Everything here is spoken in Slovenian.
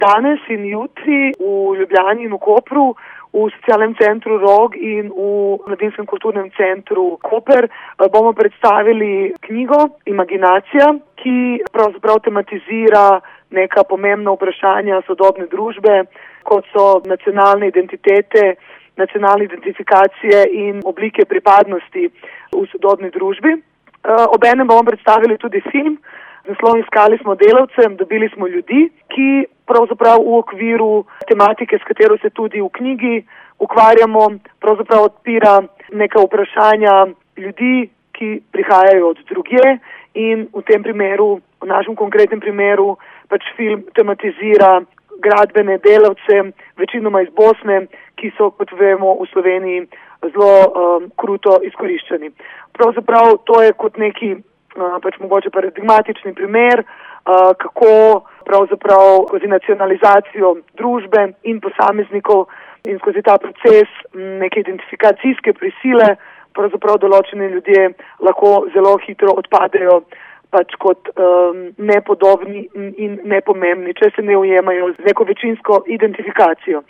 Danes in jutri v Ljubljani in v Kopru, v socialnem centru Rog in v mladinskem kulturnem centru Koper bomo predstavili knjigo Imaginacija, ki pravzaprav tematizira neka pomembna vprašanja sodobne družbe, kot so nacionalne identitete, nacionalne identifikacije in oblike pripadnosti v sodobni družbi. Obenem bomo predstavili tudi film. Z naslovom Iskali smo delavce, dobili smo ljudi, ki pravzaprav v okviru tematike, s katero se tudi v knjigi ukvarjamo, pravzaprav odpira neka vprašanja ljudi, ki prihajajo od drugje in v tem primeru, v našem konkretnem primeru, pač film tematizira gradbene delavce, večinoma iz Bosne, ki so, kot vemo, v Sloveniji zelo kruto izkoriščeni. Pravzaprav to je kot neki pač mogoče paradigmatični primer, kako pravzaprav skozi nacionalizacijo družbe in posameznikov in skozi ta proces neke identifikacijske prisile pravzaprav določeni ljudje lahko zelo hitro odpadejo pač kot nepodobni in nepomembni, če se ne ujemajo z neko večinsko identifikacijo.